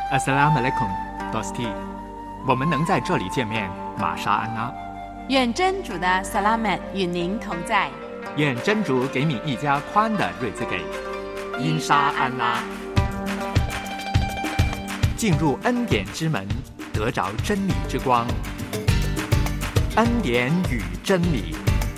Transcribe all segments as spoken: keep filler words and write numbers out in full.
Assalamu alaikum, Dosti。我们能在这里见面，玛莎安拉。 愿真主的萨拉曼与您同在。 愿真主给你一家宽的瑞兹给。因沙安拉。进入恩典之门，得着真理之光。恩典与真理。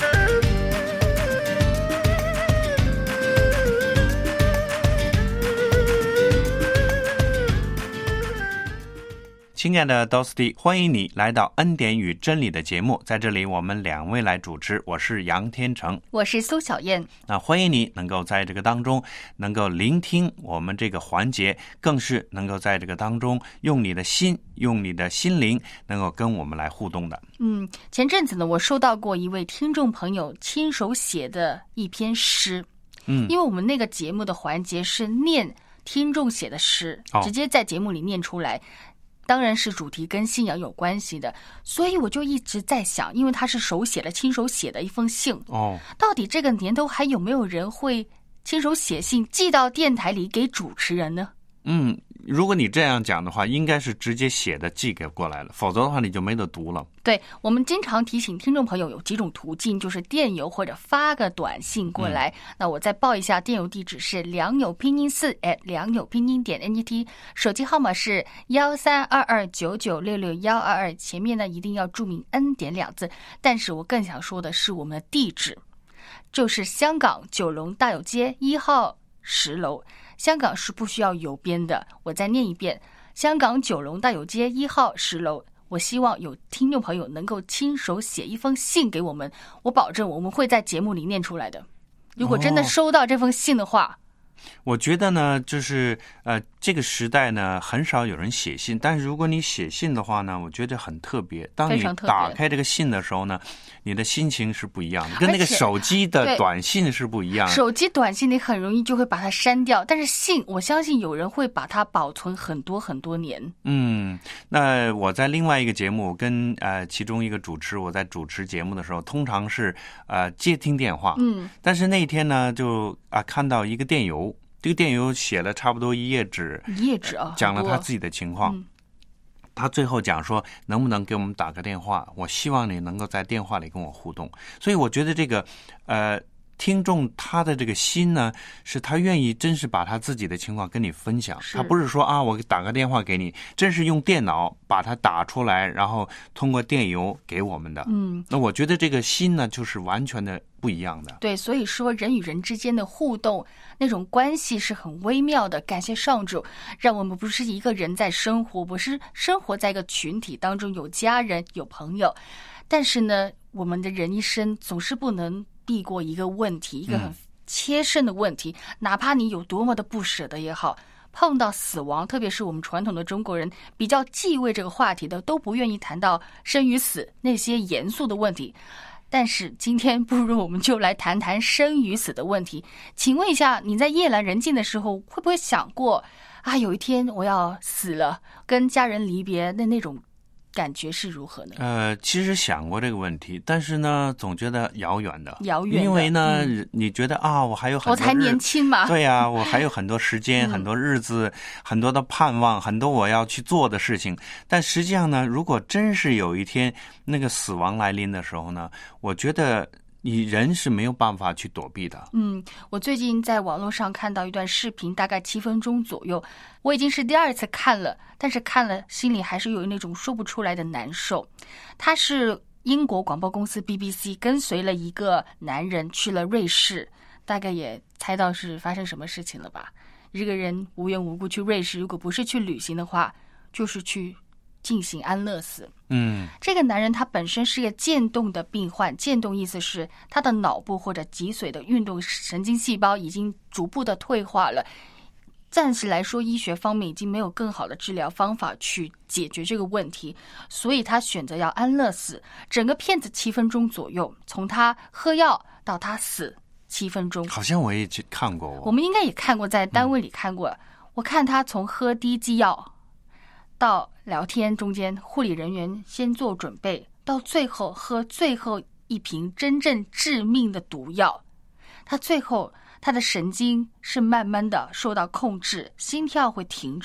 亲爱的 Dosti， 欢迎你来到恩典与真理的节目，在这里我们两位来主持，我是杨天成， 我是苏小燕。 那欢迎你能够在这个当中能够聆听我们这个环节，更是能够在这个当中用你的心用你的心灵能够跟我们来互动的。 嗯，前阵子呢，我收到过一位听众朋友亲手写的一篇诗。嗯，因为我们那个节目的环节是念听众写的诗，哦，直接在节目里念出来，当然是主题跟信仰有关系的，所以我就一直在想，因为他是手写的，亲手写的一封信哦，到底这个年头还有没有人会亲手写信寄到电台里给主持人呢？ 嗯，如果你这样讲的话，应该是直接写的寄给过来了，否则的话你就没得读了。对， 我们经常提醒听众朋友有几种途径，就是电邮或者发个短信过来。嗯、那我再报一下电邮地址是良友拼音四 at 良友拼音点 net， 手机号码是幺三二二九九六六幺二二，前面呢一定要注明恩典两字。但是我更想说的是我们的地址，就是香港九龙大有街一号十楼。香港是不需要邮编的，我再念一遍，香港九龙大有街一号十楼。我希望有听众朋友能够亲手写一封信给我们，我保证我们会在节目里念出来的。如果真的收到这封信的话， 哦，我觉得呢，就是呃，这个时代呢，很少有人写信，但是如果你写信的话呢，我觉得很特别。当你打开这个信的时候呢，你的心情是不一样的，跟那个手机的短信是不一样的。 手机短信你很容易就会把它删掉，但是信，我相信有人会把它保存很多很多年。嗯， 那我在另外一个节目跟呃其中一个主持，我在主持节目的时候，通常是呃接听电话。嗯，但是那天呢，就啊、呃、看到一个电邮。这个电邮写了差不多一页纸， 一页纸啊， 讲了他自己的情况。嗯，他最后讲说，能不能给我们打个电话？我希望你能够在电话里跟我互动。所以我觉得这个，呃，听众他的这个心呢，是他愿意真是把他自己的情况跟你分享。他不是说啊，我打个电话给你，真是用电脑把它打出来，然后通过电邮给我们的。嗯，那我觉得这个心呢，就是完全的不一样的。 对，所以说人与人之间的互动那种关系是很微妙的。感谢上主，让我们不是一个人在生活，不是生活在一个群体当中，有家人有朋友，但是呢，我们的人一生总是不能避过一个问题，一个很切身的问题，嗯，哪怕你有多么的不舍得也好，碰到死亡，特别是我们传统的中国人比较忌讳这个话题的，都不愿意谈到生与死那些严肃的问题。但是今天不如我们就来谈谈生与死的问题。请问一下，你在夜阑人静的时候会不会想过啊，有一天我要死了，跟家人离别，那那种感觉是如何呢？ 呃，其实想过这个问题，但是呢，总觉得遥远的， 遥远的， 因为呢，嗯，你觉得啊，我还有很多， 我才年轻嘛， 对呀，啊，我还有很多时间，嗯，很多日子，很多的盼望，很多我要去做的事情。但实际上呢，如果真是有一天那个死亡来临的时候呢，我觉得你人是没有办法去躲避的。 嗯，我最近在网络上看到一段视频，大概七分钟左右，我已经是第二次看了，但是看了心里还是有那种说不出来的难受。他是英国广播公司 B B C 跟随了一个男人去了瑞士，大概也猜到是发生什么事情了吧。一个人无缘无故去瑞士，如果不是去旅行的话，就是去进行安乐死。嗯，这个男人他本身是一个渐冻的病患，渐冻意思是他的脑部或者脊髓的运动神经细胞已经逐步的退化了，暂时来说医学方面已经没有更好的治疗方法去解决这个问题，所以他选择要安乐死。整个片子七分钟左右，从他喝药到他死七分钟。 好像我也看过， 我们应该也看过，在单位里看过。嗯，我看他从喝第一剂药到聊天中间，护理人员先做准备，到最后喝最后一瓶真正致命的毒药，他最后他的神经是慢慢的受到控制，心跳会停止，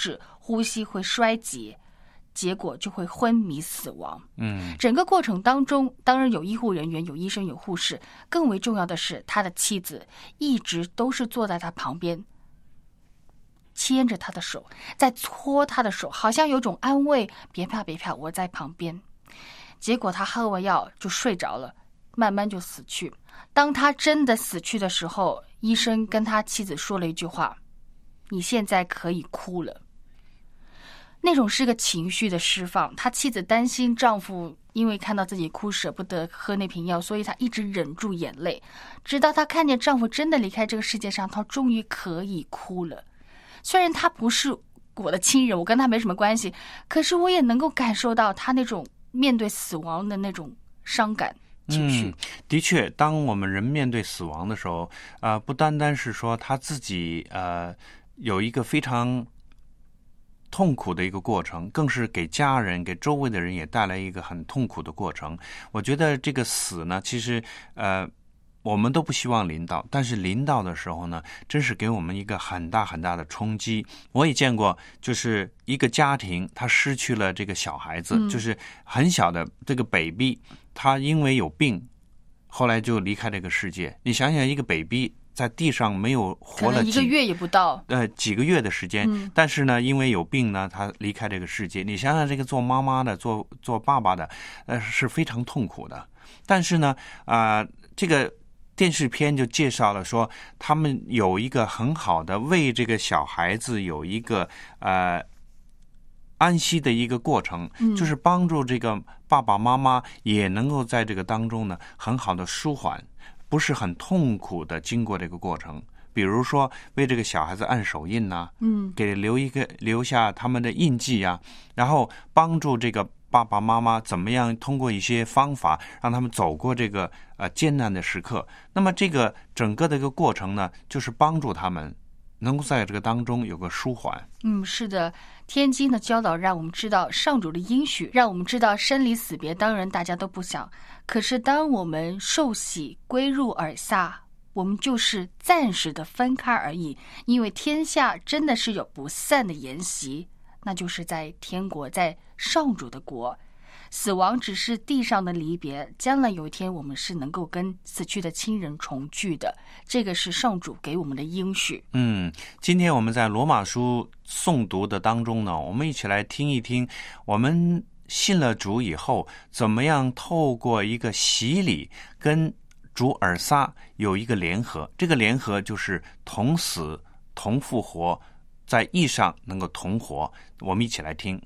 呼吸会衰竭，结果就会昏迷死亡。 嗯， 整个过程当中，当然有医护人员、有医生、有护士，更为重要的是他的妻子一直都是坐在他旁边，牵着他的手，在搓他的手，好像有种安慰，别怕别怕，我在旁边。结果他喝完药就睡着了，慢慢就死去。当他真的死去的时候，医生跟他妻子说了一句话：你现在可以哭了。那种是个情绪的释放，他妻子担心丈夫因为看到自己哭舍不得喝那瓶药，所以她一直忍住眼泪，直到她看见丈夫真的离开这个世界上，她终于可以哭了。虽然他不是我的亲人，我跟他没什么关系，可是我也能够感受到他那种面对死亡的那种伤感情绪。 嗯，的确，当我们人面对死亡的时候，呃，不单单是说他自己呃有一个非常痛苦的一个过程，更是给家人、给周围的人也带来一个很痛苦的过程。我觉得这个死呢，其实呃。我们都不希望临到，但是临到的时候呢，真是给我们一个很大很大的冲击。我也见过，就是一个家庭，他失去了这个小孩子，嗯、就是很小的这个 baby， 他因为有病，后来就离开这个世界。你想想，一个 baby 在地上没有活了几可能一个月也不到， 呃，几个月的时间，嗯、但是呢，因为有病呢，他离开这个世界。你想想，这个做妈妈的、做做爸爸的，呃，是非常痛苦的。但是呢，啊、呃，这个。电视片就介绍了说，他们有一个很好的为这个小孩子有一个呃安息的一个过程，嗯、就是帮助这个爸爸妈妈也能够在这个当中呢很好的舒缓，不是很痛苦的经过这个过程。比如说为这个小孩子按手印呐、啊，嗯，给留一个留下他们的印记啊，然后帮助这个爸爸妈妈怎么样通过一些方法让他们走过这个呃艰难的时刻。那么这个整个的一个过程呢，就是帮助他们能够在这个当中有个舒缓。 嗯，是的，天经的教导让我们知道上主的应许，让我们知道生离死别当然大家都不想，可是当我们受洗归入尔撒，我们就是暂时的分开而已，因为天下真的是有不散的筵席，那就是在天国，在上主的国。死亡只是地上的离别，将来有一天我们是能够跟死去的亲人重聚的，这个是上主给我们的应许。 嗯，今天我们在罗马书诵读的当中呢，我们一起来听一听，我们信了主以后，怎么样透过一个洗礼跟主尔撒有一个联合，这个联合就是同死同复活，在义上能够同活。我们一起来听。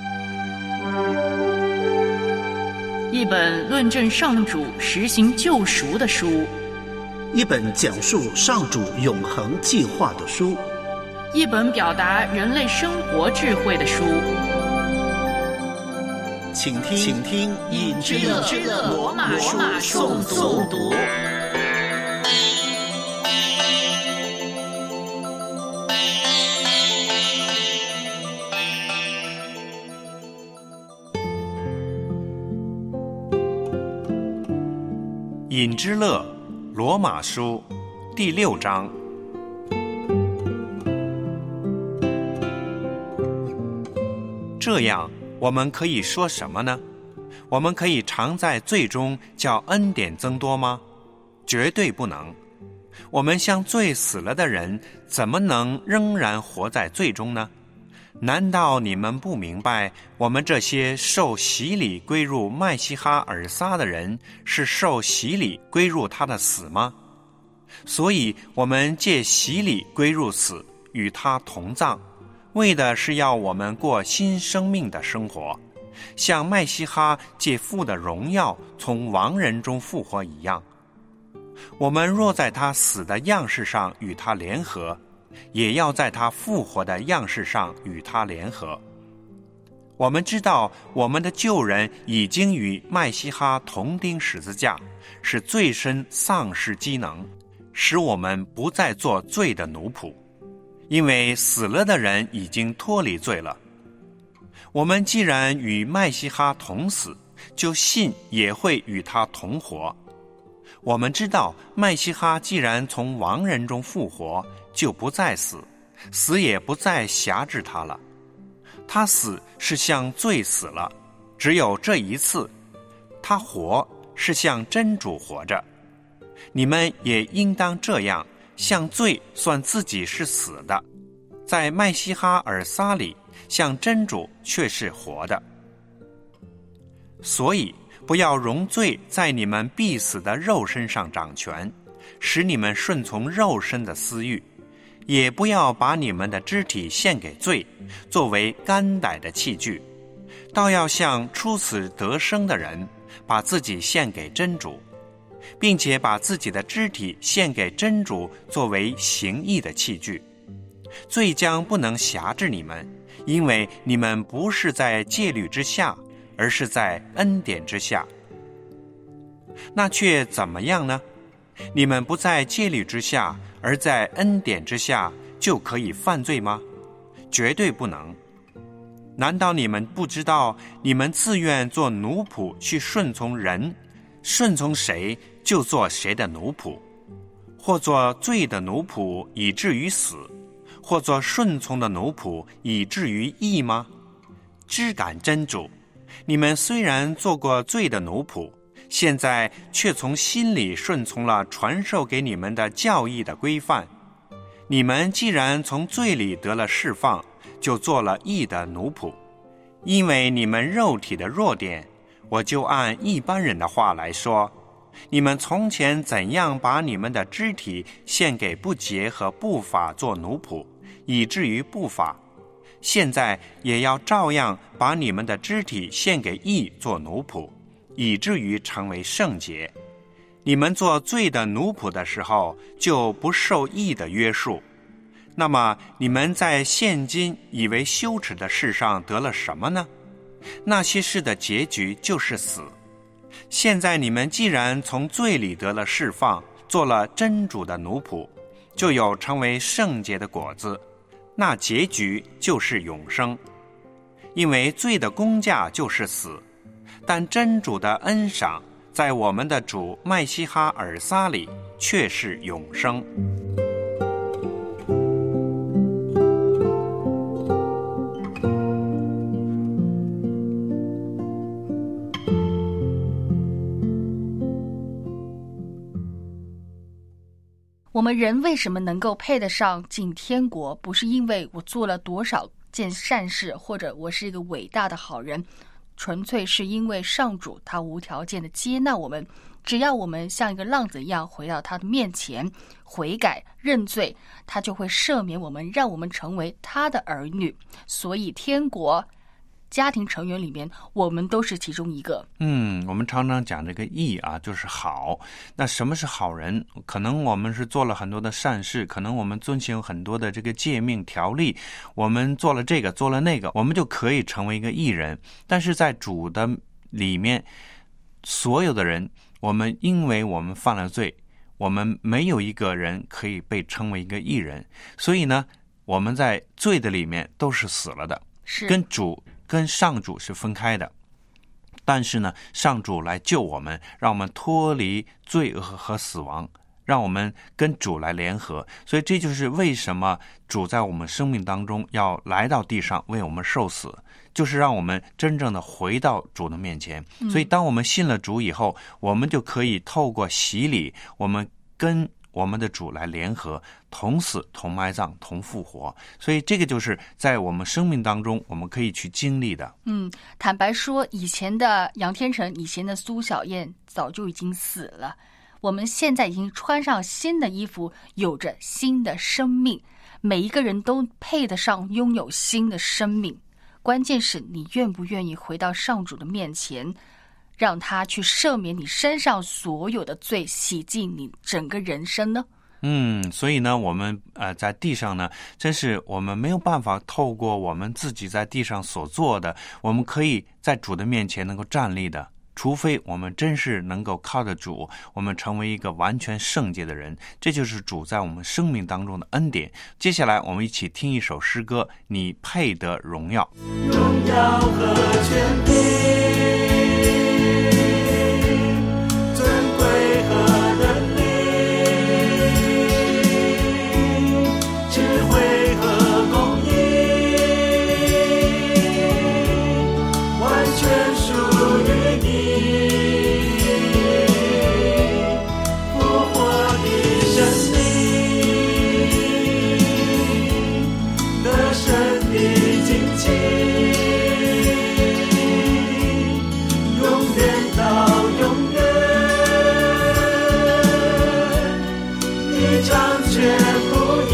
一本论证上主实行救赎的书， 一本讲述上主永恒计划的书， 一本表达人类生活智慧的书。 请听，请听《隐之乐罗马书诵读》。 隐之乐罗马书第六章。这样我们可以说什么呢？我们可以常在罪中叫恩典增多吗？绝对不能。我们向罪死了的人，怎么能仍然活在罪中呢？难道你们不明白，我们这些受洗礼归入麦西哈尔撒的人，是受洗礼归入他的死吗？所以我们借洗礼归入死，与他同葬，为的是要我们过新生命的生活，像麦西哈借父的荣耀从亡人中复活一样。我们若在他死的样式上与他联合，也要在他复活的样式上与他联合。我们知道我们的旧人已经与麦西哈同钉十字架，使罪身丧失机能，使我们不再做罪的奴仆，因为死了的人已经脱离罪了。我们既然与麦西哈同死，就信也会与他同活。我们知道麦西哈既然从亡人中复活，就不再死，死也不再辖制他了。 他死是向罪死了，只有这一次；他活是向真主活着。你们也应当这样，向罪算自己是死的，在麦西哈尔撒里，向真主却是活的。所以不要容罪在你们必死的肉身上掌权，使你们顺从肉身的私欲，也不要把你们的肢体献给罪，作为干歹的器具，倒要像出死得生的人，把自己献给真主，并且把自己的肢体献给真主，作为行义的器具。罪将不能辖制你们，因为你们不是在戒律之下，而是在恩典之下。那却怎么样呢？你们不在戒律之下，而在恩典之下，就可以犯罪吗？绝对不能。难道你们不知道，你们自愿做奴仆去顺从人，顺从谁就做谁的奴仆，或做罪的奴仆以至于死，或做顺从的奴仆以至于义吗？知感真主，你们虽然做过罪的奴仆，现在却从心里顺从了传授给你们的教义的规范。你们既然从罪里得了释放，就做了义的奴仆。因为你们肉体的弱点，我就按一般人的话来说，你们从前怎样把你们的肢体献给不洁和不法做奴仆，以至于不法，现在也要照样把你们的肢体献给义做奴仆，以至于成为圣洁。你们做罪的奴仆的时候，就不受义的约束。那么你们在现今以为羞耻的事上得了什么呢？那些事的结局就是死。现在你们既然从罪里得了释放，做了真主的奴仆，就有成为圣洁的果子，那结局就是永生。因为罪的工价就是死，但真主的恩赏在我们的主麦西哈尔撒里却是永生。 我们人为什么能够配得上进天国？不是因为我做了多少件善事，或者我是一个伟大的好人，纯粹是因为上主他无条件的接纳我们，只要我们像一个浪子一样回到他的面前悔改认罪，他就会赦免我们，让我们成为他的儿女。所以天国家庭成员里面，我们都是其中一个。 嗯，我们常常讲这个义啊，就是好。那什么是好人？可能我们是做了很多的善事，可能我们遵循很多的这个诫命条例，我们做了这个做了那个，我们就可以成为一个义人。但是在主的里面，所有的人，我们因为我们犯了罪，我们没有一个人可以被称为一个义人。所以呢，我们在罪的里面都是死了的， 是跟主跟上主是分开的。但是呢，上主来救我们，让我们脱离罪恶和死亡，让我们跟主来联合。所以这就是为什么主在我们生命当中要来到地上为我们受死，就是让我们真正的回到主的面前。所以当我们信了主以后，我们就可以透过洗礼，我们跟我们的主来联合，同死同埋葬同复活。所以这个就是在我们生命当中我们可以去经历的。 嗯，坦白说，以前的杨天成，以前的苏小燕早就已经死了，我们现在已经穿上新的衣服，有着新的生命。每一个人都配得上拥有新的生命，关键是你愿不愿意回到上主的面前，让他去赦免你身上所有的罪，洗净你整个人生呢？ 嗯，所以呢，我们呃在地上呢，真是我们没有办法透过我们自己在地上所做的，我们可以在主的面前能够站立的，除非我们真是能够靠着主，我们成为一个完全圣洁的人。这就是主在我们生命当中的恩典。接下来我们一起听一首诗歌，你配得荣耀。 荣耀和权柄，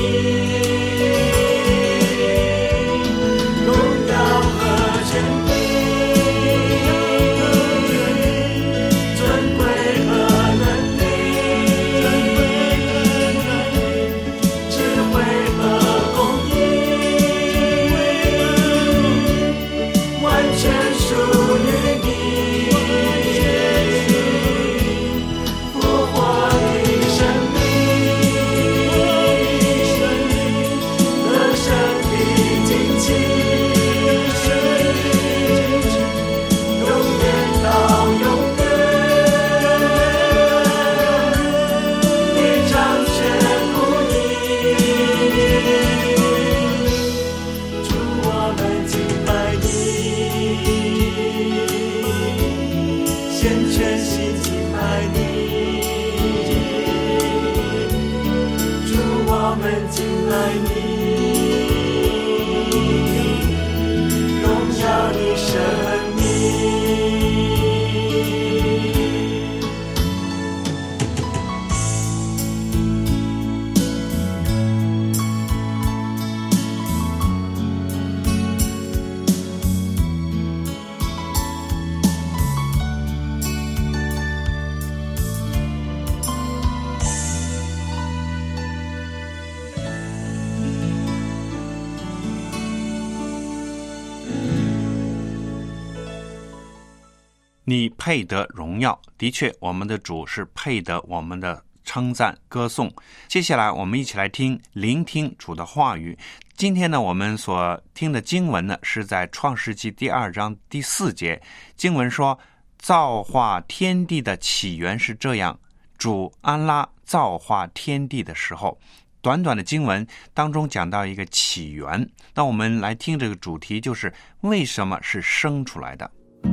你配得荣耀，的确，我们的主是配得我们的称赞歌颂。接下来我们一起来听聆听主的话语。今天呢，我们所听的经文呢，是在创世纪第二章第四节。经文说，造化天地的起源是这样，主安拉造化天地的时候。短短的经文当中讲到一个起源，那我们来听这个主题，就是为什么是生出来的。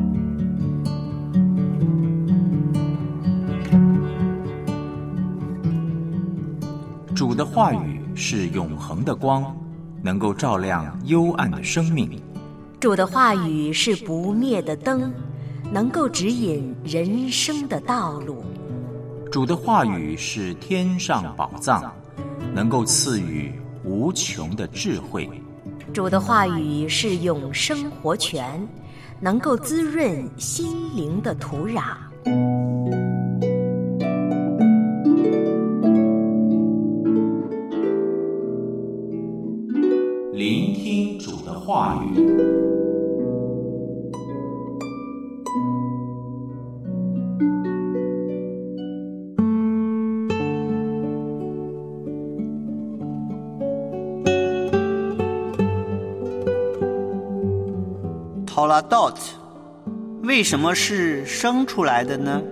主的话语是永恒的光，能够照亮幽暗的生命。 主的话语是不灭的灯，能够指引人生的道路。 主的话语是天上宝藏，能够赐予无穷的智慧。 主的话语是永生活泉，能够滋润心灵的土壤。 聆听主的话语。 Toladot 为什么是生出来的呢？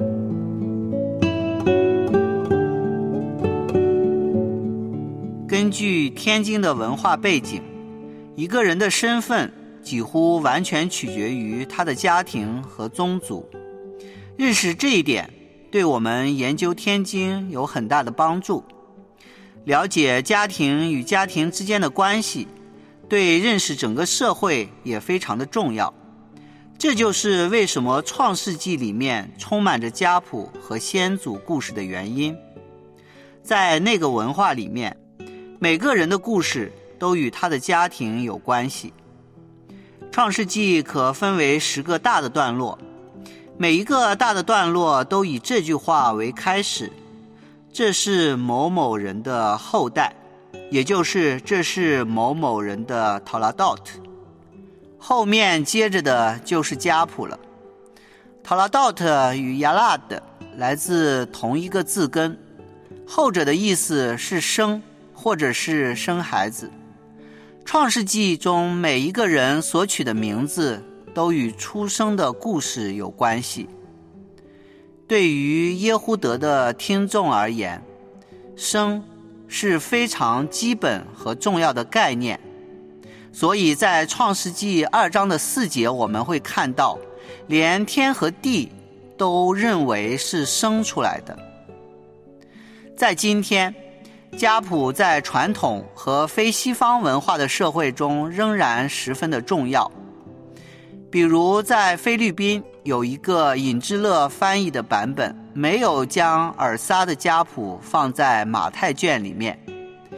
根据天津的文化背景，一个人的身份几乎完全取决于他的家庭和宗族。认识这一点，对我们研究天津有很大的帮助。了解家庭与家庭之间的关系，对认识整个社会也非常的重要。这就是为什么创世纪里面充满着家谱和先祖故事的原因。在那个文化里面，每个人的故事都与他的家庭有关系。创世纪可分为十个大的段落，每一个大的段落都以这句话为开始：这是某某人的后代，也就是这是某某人的 Toladot。 后面接着的就是家谱了。 Toladot 与 Yalad 来自同一个字根，后者的意思是生或者是生孩子。创世纪中每一个人所取的名字都与出生的故事有关系。对于耶胡德的听众而言，生是非常基本和重要的概念，所以在创世纪二章的四节，我们会看到连天和地都认为是生出来的。在今天，家谱在传统和非西方文化的社会中仍然十分的重要。比如在菲律宾有一个尹之乐翻译的版本，没有将尔撒的家谱放在马太卷里面，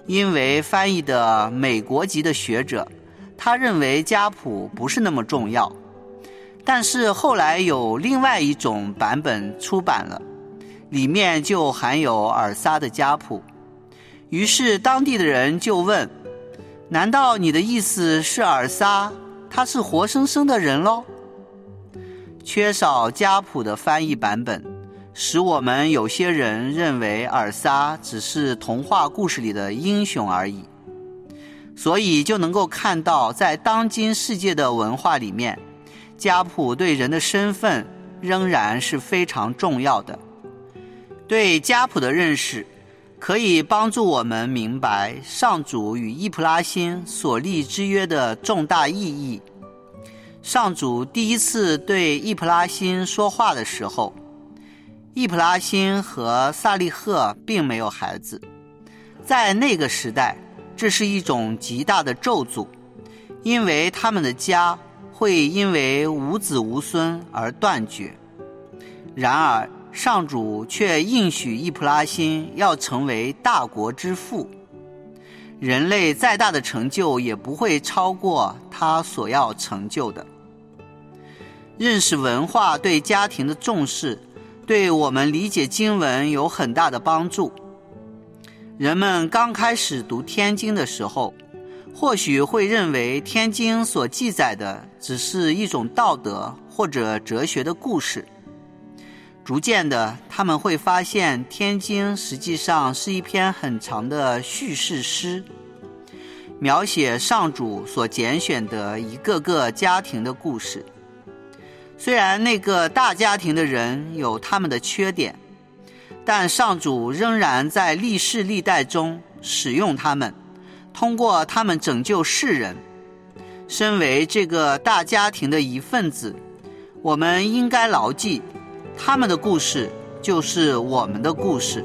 因为翻译的美国籍的学者，他认为家谱不是那么重要。但是后来有另外一种版本出版了，里面就含有尔撒的家谱。于是当地的人就问，难道你的意思是尔撒他是活生生的人咯？缺少家谱的翻译版本，使我们有些人认为尔撒只是童话故事里的英雄而已。所以就能够看到，在当今世界的文化里面，家谱对人的身份仍然是非常重要的。对家谱的认识可以帮助我们明白上主与易卜拉欣所立之约的重大意义。上主第一次对易卜拉欣说话的时候，易卜拉欣和萨利赫并没有孩子。在那个时代，这是一种极大的咒诅，因为他们的家会因为无子无孙而断绝。然而上主却应许易卜拉欣要成为大国之父，人类再大的成就也不会超过他所要成就的。认识文化对家庭的重视，对我们理解经文有很大的帮助。人们刚开始读天经的时候，或许会认为天经所记载的只是一种道德或者哲学的故事。逐渐的，他们会发现天经实际上是一篇很长的叙事诗，描写上主所拣选的一个个家庭的故事。虽然那个大家庭的人有他们的缺点，但上主仍然在历世历代中使用他们，通过他们拯救世人。身为这个大家庭的一份子，我们应该牢记，他们的故事就是我们的故事。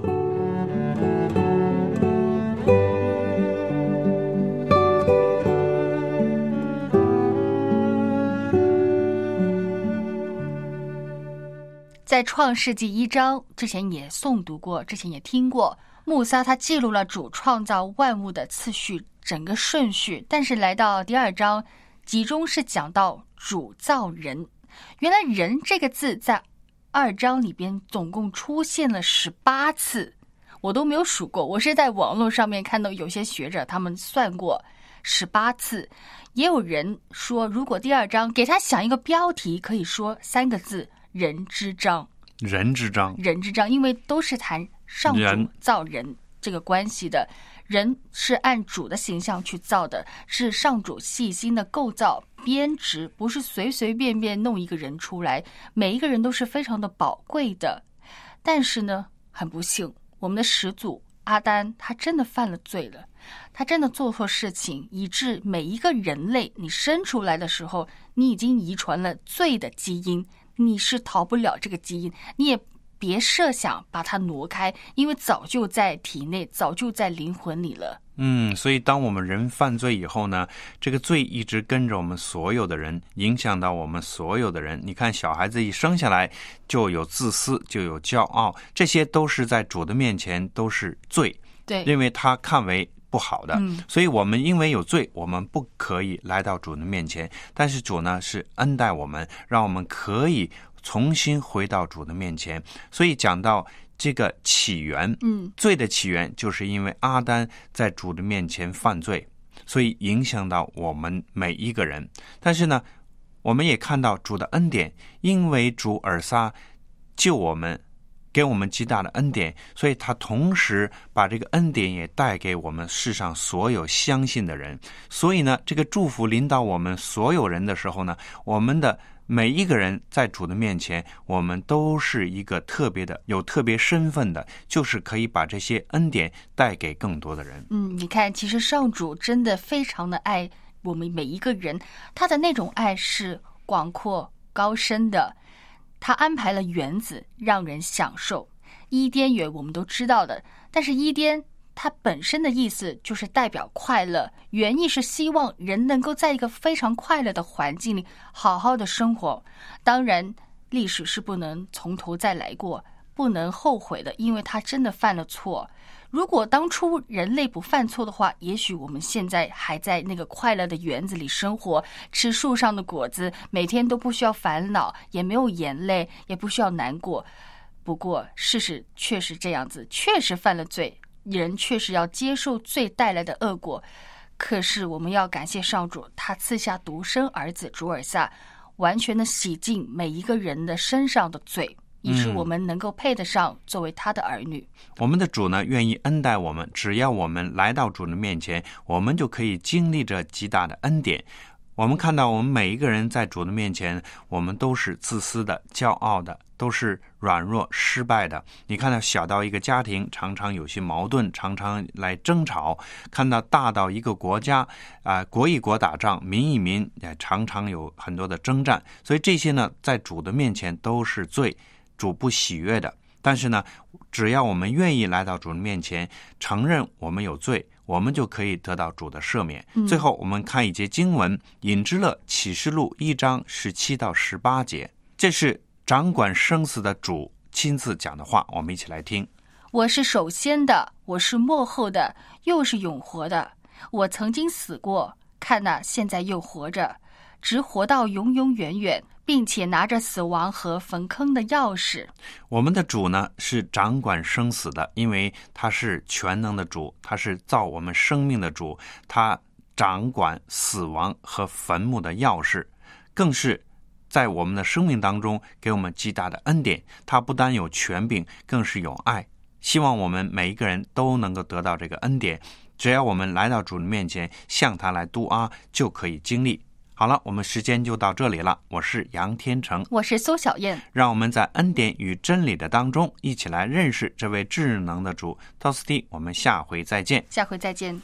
在创世纪一章之前也诵读过，之前也听过，穆撒他记录了主创造万物的次序，整个顺序。但是来到第二章，集中是讲到主造人。原来人这个字在二章里边总共出现了十八次，我都没有数过。我是在网络上面看到有些学者他们算过十八次。也有人说，如果第二章给他想一个标题，可以说三个字：人之章。 人之章， 人之章，因为都是谈上主造人这个关系的。人是按主的形象去造的，是上主细心的构造编织，不是随随便便弄一个人出来，每一个人都是非常的宝贵的。但是呢，很不幸，我们的始祖阿丹他真的犯了罪了，他真的做错事情，以致每一个人类你生出来的时候，你已经遗传了罪的基因，你是逃不了这个基因，你也别设想把它挪开，因为早就在体内，早就在灵魂里了。 嗯，所以当我们人犯罪以后呢，这个罪一直跟着我们所有的人，影响到我们所有的人。你看小孩子一生下来就有自私，就有骄傲，这些都是在主的面前都是罪， 对， 因为他看为不好的、嗯、所以我们因为有罪，我们不可以来到主的面前。但是主呢是恩待我们，让我们可以重新回到主的面前。所以讲到这个起源， 嗯， 罪的起源就是因为阿丹在主的面前犯罪，所以影响到我们每一个人。但是呢，我们也看到主的恩典，因为主尔撒救我们，给我们极大的恩典，所以他同时把这个恩典也带给我们世上所有相信的人。所以呢，这个祝福临到我们所有人的时候呢，我们的每一个人在主的面前，我们都是一个特别的、有特别身份的，就是可以把这些恩典带给更多的人。 嗯，你看，其实上主真的非常的爱我们每一个人，他的那种爱是广阔高深的。他安排了园子让人享受，伊甸园我们都知道的，但是伊甸它本身的意思就是代表快乐，原意是希望人能够在一个非常快乐的环境里好好的生活。当然历史是不能从头再来过，不能后悔的，因为他真的犯了错。 如果当初人类不犯错的话，也许我们现在还在那个快乐的园子里生活，吃树上的果子，每天都不需要烦恼，也没有眼泪，也不需要难过。不过事实确实这样子，确实犯了罪，人确实要接受罪带来的恶果。可是我们要感谢上主，他赐下独生儿子主尔撒，完全的洗净每一个人的身上的罪，以使我们能够配得上作为他的儿女。 我们的主呢，愿意恩待我们，只要我们来到主的面前，我们就可以经历这极大的恩典。我们看到我们每一个人在主的面前，我们都是自私的、骄傲的，都是软弱失败的。你看到小到一个家庭常常有些矛盾，常常来争吵，看到大到一个国家啊、呃，国与国打仗，民与民也常常有很多的征战。所以这些呢，在主的面前都是罪，主不喜悦的。但是呢，只要我们愿意来到主的面前，承认我们有罪，我们就可以得到主的赦免。嗯、最后我们看一节经文，引之乐启示录一章十七到十八节，这是掌管生死的主亲自讲的话，我们一起来听。 我是首先的，我是末后的，又是永活的。我曾经死过，看哪，现在又活着，直活到永永远远，并且拿着死亡和坟坑的钥匙。 我们的主呢，是掌管生死的，因为他是全能的主，他是造我们生命的主，他掌管死亡和坟墓的钥匙，更是在我们的生命当中给我们极大的恩典。他不单有权柄，更是有爱。希望我们每一个人都能够得到这个恩典，只要我们来到主的面前，向他来督阿，就可以经历。好了，我们时间就到这里了。我是杨天成， 我是苏小燕， 让我们在恩典与真理的当中一起来认识这位智能的主。托斯蒂，我们下回再见。 下回再见。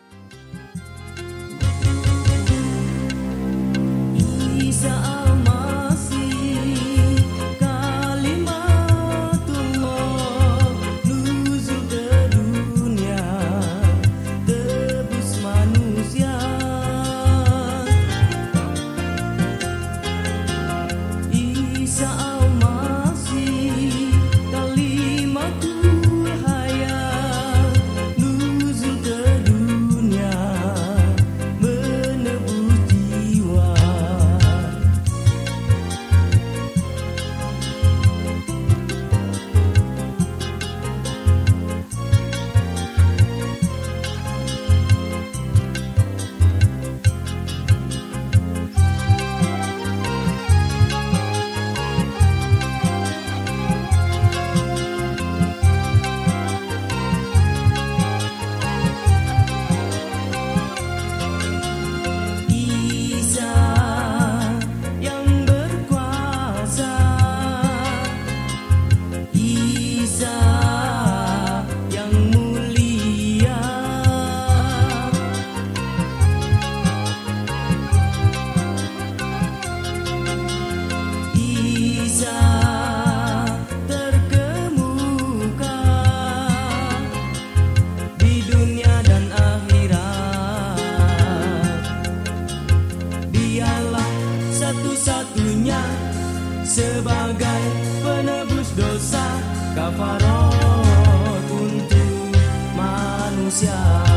Sebagai penebus dosa, kafarat untuk manusia.